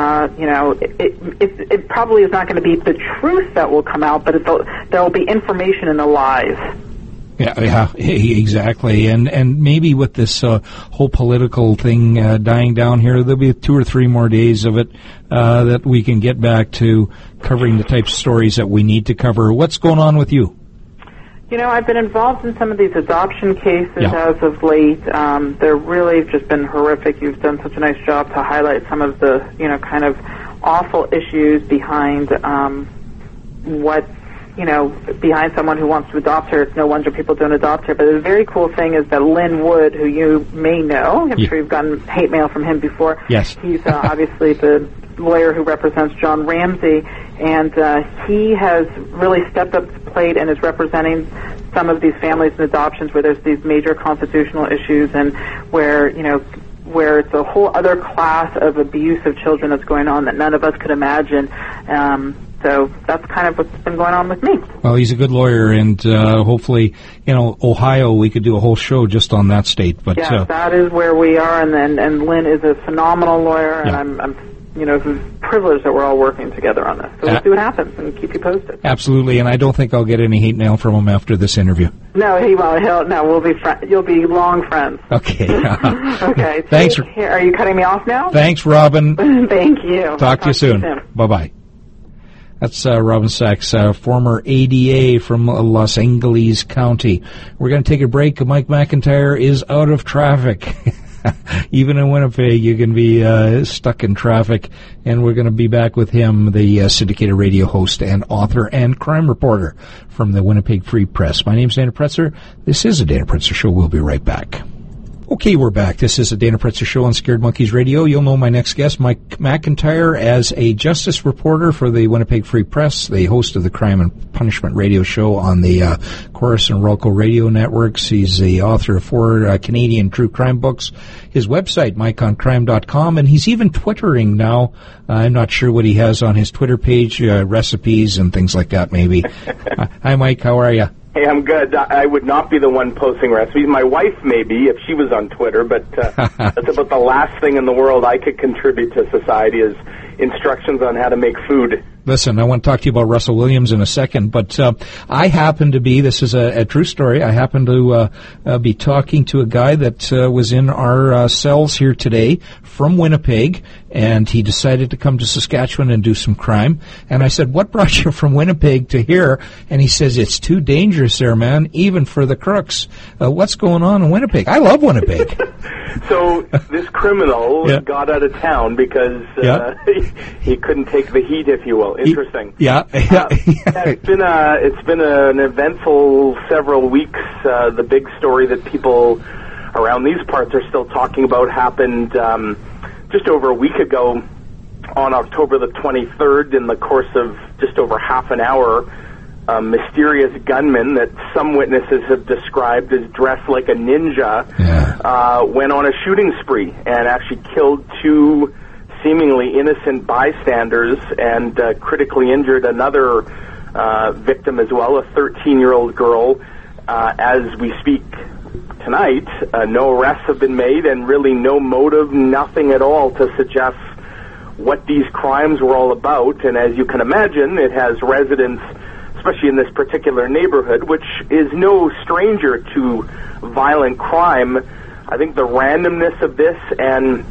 it probably is not going to be the truth that will come out, but there will be information in the lies. Yeah, exactly. And maybe with this whole political thing dying down here, there'll be 2 or 3 more days of it that we can get back to covering the types of stories that we need to cover. What's going on with you? I've been involved in some of these adoption cases as of late. They're really just been horrific. You've done such a nice job to highlight some of the, kind of awful issues behind behind someone who wants to adopt her. It's no wonder people don't adopt her. But the very cool thing is that Lynn Wood, who you may know, I'm sure you've gotten hate mail from him before. Yes. He's obviously the lawyer who represents John Ramsey, and he has really stepped up to the plate and is representing some of these families and adoptions where there's these major constitutional issues and where, where it's a whole other class of abuse of children that's going on that none of us could imagine. So that's kind of what's been going on with me. Well, he's a good lawyer, and hopefully, Ohio, we could do a whole show just on that state. But yeah, that is where we are, and Lynn is a phenomenal lawyer, and I'm privileged that we're all working together on this. So we'll see what happens and keep you posted. Absolutely, and I don't think I'll get any hate mail from him after this interview. No, he won't. We'll be you'll be long friends. Okay. Okay. Thanks. Are you cutting me off now? Thanks, Robin. Thank you. Talk to you soon. Bye-bye. That's Robin Sachs, former ADA from Los Angeles County. We're going to take a break. Mike McIntyre is out of traffic. Even in Winnipeg, you can be stuck in traffic. And we're going to be back with him, the syndicated radio host and author and crime reporter from the Winnipeg Free Press. My name's Dana Pretzer. This is a Dana Pretzer Show. We'll be right back. Okay, we're back. This is a Dana Pretzer Show on Scared Monkeys Radio. You'll know my next guest, Mike McIntyre, as a justice reporter for the Winnipeg Free Press, the host of the Crime and Punishment Radio Show on the Chorus and Rolco radio networks. He's the author of 4 Canadian true crime books. His website, MikeOnCrime.com, and he's even Twittering now. I'm not sure what he has on his Twitter page, recipes and things like that, maybe. Hi, Mike. How are you? Hey, I'm good. I would not be the one posting recipes. My wife may be if she was on Twitter, but that's about the last thing in the world I could contribute to society is instructions on how to make food. Listen, I want to talk to you about Russell Williams in a second, but I happen to be, this is a true story, I happen to be talking to a guy that was in our cells here today from Winnipeg, and he decided to come to Saskatchewan and do some crime. And I said, what brought you from Winnipeg to here? And he says, it's too dangerous there, man, even for the crooks. What's going on in Winnipeg? I love Winnipeg. So this criminal got out of town because he couldn't take the heat, if you will. Interesting. It's been an eventful several weeks. The big story that people around these parts are still talking about happened just over a week ago on October the 23rd. In the course of just over half an hour, a mysterious gunman that some witnesses have described as dressed like a ninja went on a shooting spree and actually killed 2 seemingly innocent bystanders and critically injured another victim as well, a 13-year-old girl. As we speak tonight, no arrests have been made and really no motive, nothing at all to suggest what these crimes were all about. And as you can imagine, it has residents, especially in this particular neighborhood, which is no stranger to violent crime. I think the randomness of this and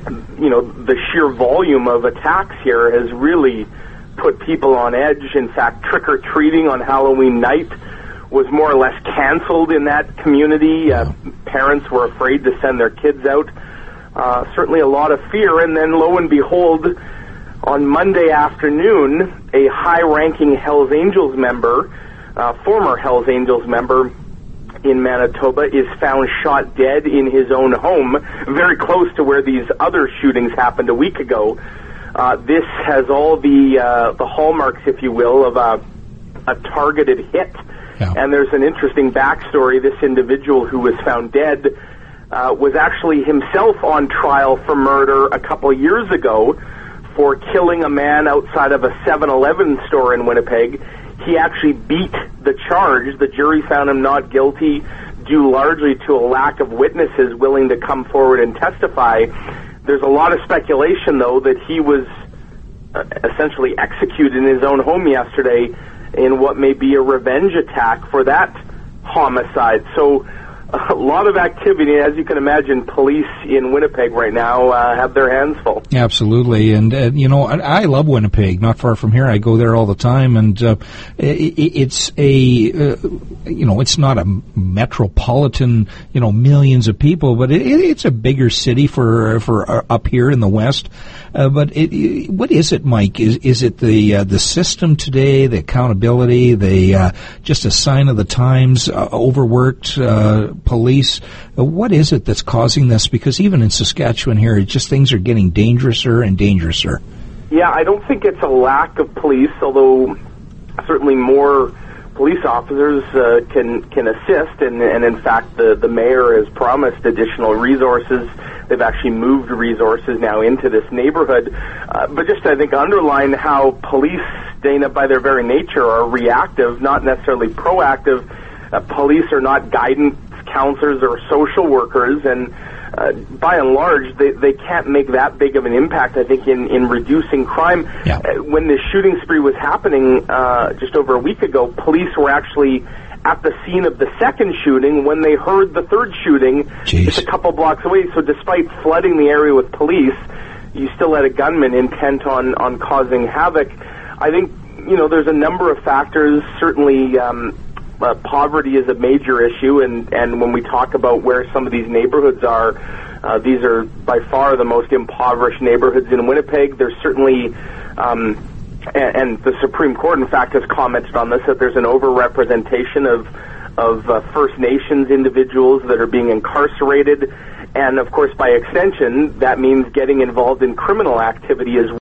the sheer volume of attacks here has really put people on edge. In fact, trick-or-treating on Halloween night was more or less canceled in that community. Parents were afraid to send their kids out. Certainly a lot of fear. And then, lo and behold, on Monday afternoon, a high-ranking Hells Angels member, former Hells Angels member, in Manitoba is found shot dead in his own home, very close to where these other shootings happened a week ago. This has all the hallmarks, if you will, of a targeted hit. And there's an interesting backstory. This individual who was found dead was actually himself on trial for murder a couple of years ago for killing a man outside of a 7-Eleven store in Winnipeg. He actually beat the charge. The jury found him not guilty due largely to a lack of witnesses willing to come forward and testify. There's a lot of speculation, though, that he was essentially executed in his own home yesterday in what may be a revenge attack for that homicide. So a lot of activity. As you can imagine, police in Winnipeg right now have their hands full. Absolutely. And, I love Winnipeg, not far from here. I go there all the time. And it's it's not a metropolitan, millions of people, but it's a bigger city for up here in the West. But what is it, Mike? Is it the system today, the accountability, just a sign of the times, overworked police? What is it that's causing this? Because even in Saskatchewan here, things are getting dangerouser and dangerouser. Yeah, I don't think it's a lack of police, although certainly more police officers can assist, and in fact the mayor has promised additional resources. They've actually moved resources now into this neighborhood. But just, I think, underline how police, Dana, by their very nature, are reactive, not necessarily proactive. Police are not guidance counselors or social workers, and by and large, they can't make that big of an impact, I think, in reducing crime. Yeah. When the shooting spree was happening just over a week ago, police were actually at the scene of the second shooting when they heard the third shooting just a couple blocks away. So despite flooding the area with police, you still had a gunman intent on causing havoc. I think, there's a number of factors. Certainly, poverty is a major issue, and when we talk about where some of these neighborhoods are, these are by far the most impoverished neighborhoods in Winnipeg. There's certainly, and the Supreme Court, in fact, has commented on this, that there's an overrepresentation of First Nations individuals that are being incarcerated, and of course, by extension, that means getting involved in criminal activity as well.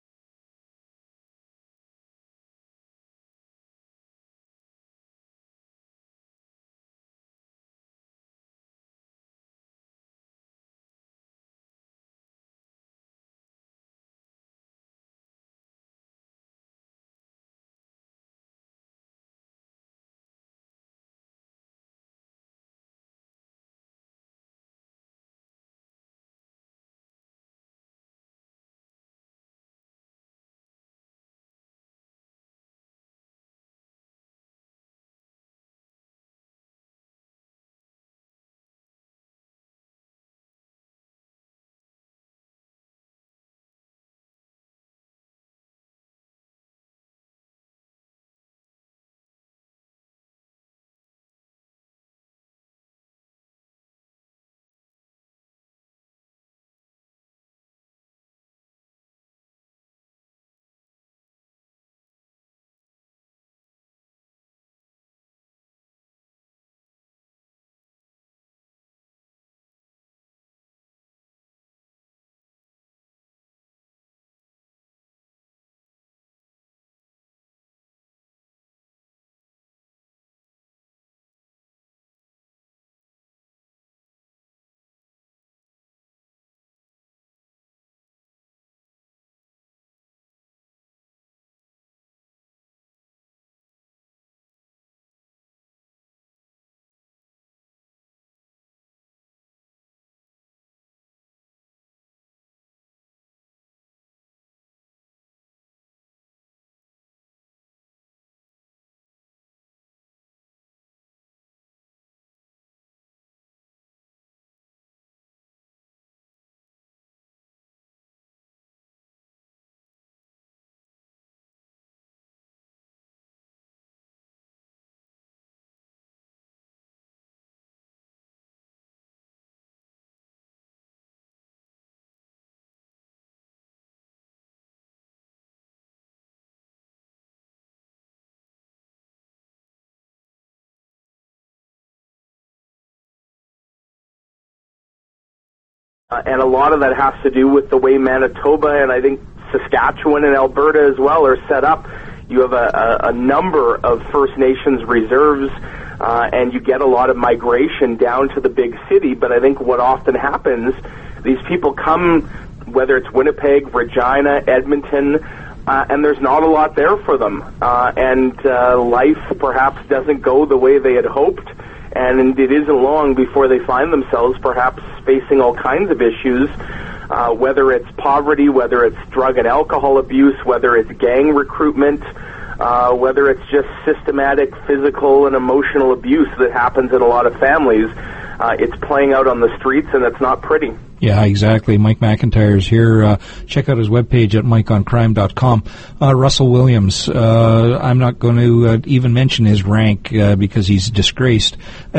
And a lot of that has to do with the way Manitoba and I think Saskatchewan and Alberta as well are set up. You have a number of First Nations reserves, and you get a lot of migration down to the big city. But I think what often happens, these people come, whether it's Winnipeg, Regina, Edmonton, and there's not a lot there for them. And life perhaps doesn't go the way they had hoped. And it isn't long before they find themselves perhaps facing all kinds of issues, whether it's poverty, whether it's drug and alcohol abuse, whether it's gang recruitment, whether it's just systematic physical and emotional abuse that happens in a lot of families. It's playing out on the streets, and it's not pretty. Yeah, exactly. Mike McIntyre's here. Check out his webpage at mikeoncrime.com. Russell Williams, I'm not going to even mention his rank because he's disgraced.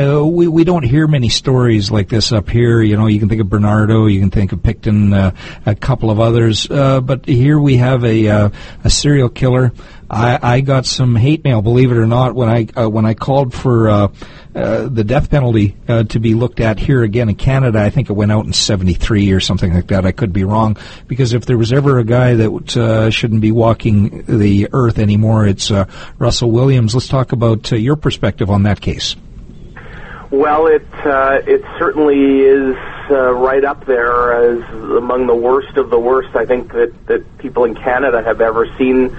We don't hear many stories like this up here. You know, you can think of Bernardo, you can think of Picton, a couple of others. But here we have a serial killer I got some hate mail, believe it or not, when I called for the death penalty to be looked at here again in Canada. I think it went out in 73 or something like that. I could be wrong, because if there was ever a guy that shouldn't be walking the earth anymore, it's Russell Williams. Let's talk about your perspective on that case. Well, it certainly is right up there as among the worst of the worst, I think, that people in Canada have ever seen.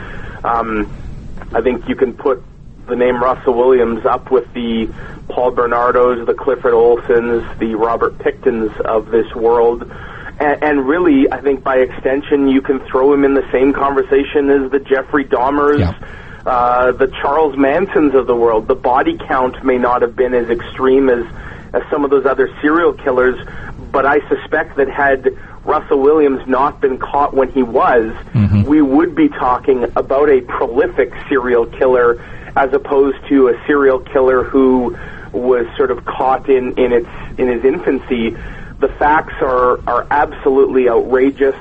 I think you can put the name Russell Williams up with the Paul Bernardos, the Clifford Olsons, the Robert Pictons of this world. And really, I think by extension, you can throw him in the same conversation as the Jeffrey Dahmers, the Charles Mansons of the world. The body count may not have been as extreme as some of those other serial killers, but I suspect that had Russell Williams not been caught when he was, we would be talking about a prolific serial killer as opposed to a serial killer who was sort of caught in his infancy. The facts are absolutely outrageous.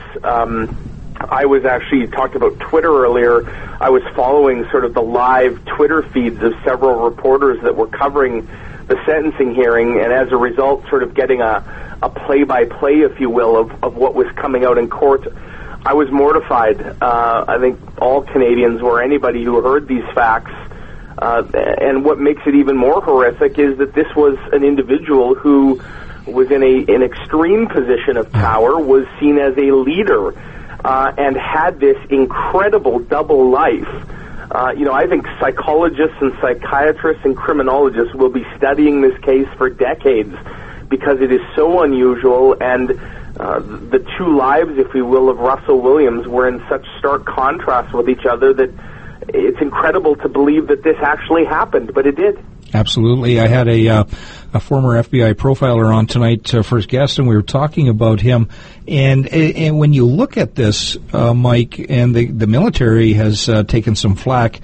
I was actually talked about Twitter earlier. I was following sort of the live Twitter feeds of several reporters that were covering the sentencing hearing, and as a result, sort of getting a play-by-play, if you will, of what was coming out in court. I was mortified. I think all Canadians were, anybody who heard these facts. And what makes it even more horrific is that this was an individual who was in an extreme position of power, was seen as a leader, and had this incredible double life. I think psychologists and psychiatrists and criminologists will be studying this case for decades because it is so unusual, and the two lives, if you will, of Russell Williams were in such stark contrast with each other that it's incredible to believe that this actually happened, but it did. Absolutely. I had a former FBI profiler on tonight for his guest, and we were talking about him. And when you look at this, Mike, and the military has taken some flack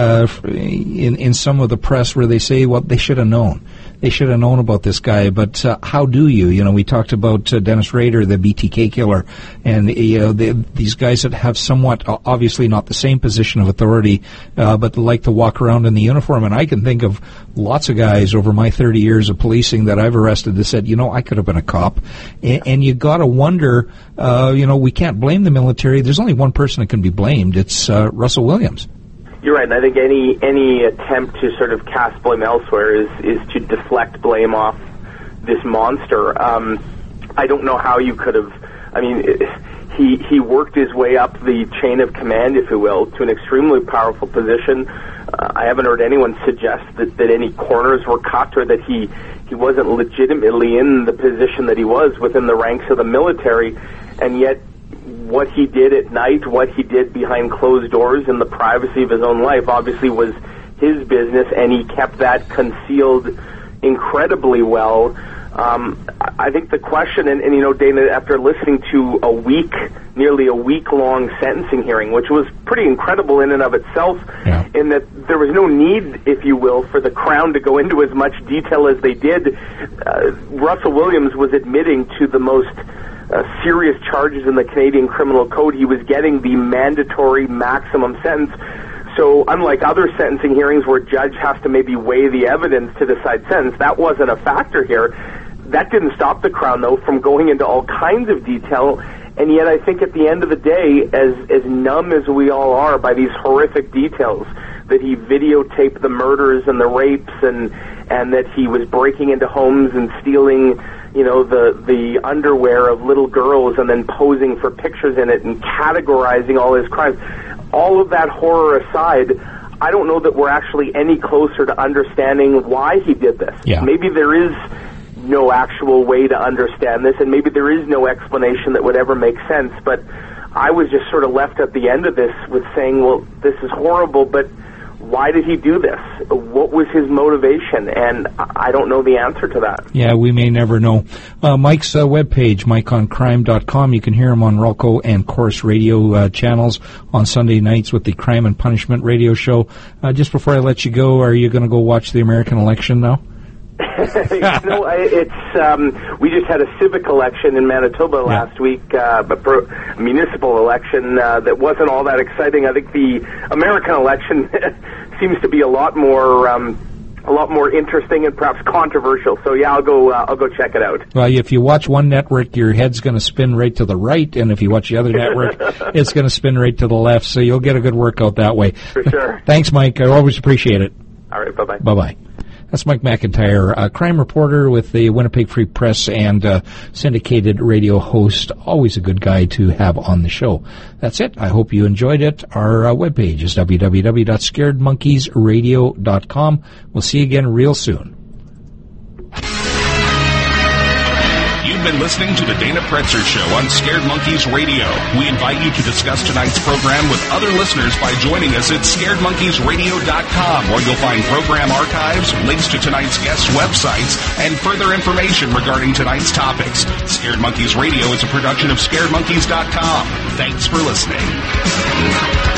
in some of the press where they say, well, they should have known. They should have known about this guy, but how do you? You know, we talked about Dennis Rader, the BTK killer, and these guys that have somewhat, obviously not the same position of authority, but like to walk around in the uniform. And I can think of lots of guys over my 30 years of policing that I've arrested that said, I could have been a cop. And you got to wonder, we can't blame the military. There's only one person that can be blamed. It's Russell Williams. You're right, and I think any attempt to sort of cast blame elsewhere is to deflect blame off this monster. I don't know how you could have. I mean, he worked his way up the chain of command, if you will, to an extremely powerful position. I haven't heard anyone suggest that any corners were cut or that he wasn't legitimately in the position that he was within the ranks of the military, and yet what he did at night, what he did behind closed doors in the privacy of his own life, obviously was his business, and he kept that concealed incredibly well. I think the question, and Dana, after listening to nearly a week-long sentencing hearing, which was pretty incredible in and of itself, in that there was no need, if you will, for the Crown to go into as much detail as they did. Russell Williams was admitting to the most serious charges in the Canadian Criminal Code. He was getting the mandatory maximum sentence. So unlike other sentencing hearings where a judge has to maybe weigh the evidence to decide sentence, that wasn't a factor here. That didn't stop the Crown, though, from going into all kinds of detail. And yet I think at the end of the day, as numb as we all are by these horrific details, that he videotaped the murders and the rapes, and that he was breaking into homes and stealing the underwear of little girls and then posing for pictures in it and categorizing all his crimes. All of that horror aside, I don't know that we're actually any closer to understanding why he did this. Yeah. Maybe there is no actual way to understand this, and maybe there is no explanation that would ever make sense, but I was just sort of left at the end of this with saying, well, this is horrible, but why did he do this? What was his motivation? And I don't know the answer to that. Yeah, we may never know. Mike's webpage, MikeOnCrime.com. You can hear him on Rolco and Corus radio channels on Sunday nights with the Crime and Punishment radio show. Just before I let you go, are you going to go watch the American election now? We just had a civic election in Manitoba last week, a municipal election that wasn't all that exciting. I think the American election seems to be a lot more interesting and perhaps controversial. So yeah, I'll go check it out. Well, if you watch one network, your head's going to spin right to the right, and if you watch the other network, it's going to spin right to the left. So you'll get a good workout that way. For sure. Thanks, Mike. I always appreciate it. All right. Bye-bye. Bye-bye. That's Mike McIntyre, a crime reporter with the Winnipeg Free Press and syndicated radio host. Always a good guy to have on the show. That's it. I hope you enjoyed it. Our webpage is www.scaredmonkeysradio.com. We'll see you again real soon. You've been listening to the Dana Pretzer Show on Scared Monkeys Radio. We invite you to discuss tonight's program with other listeners by joining us at scaredmonkeysradio.com, where you'll find program archives, links to tonight's guests' websites, and further information regarding tonight's topics. Scared Monkeys Radio is a production of scaredmonkeys.com. Thanks for listening.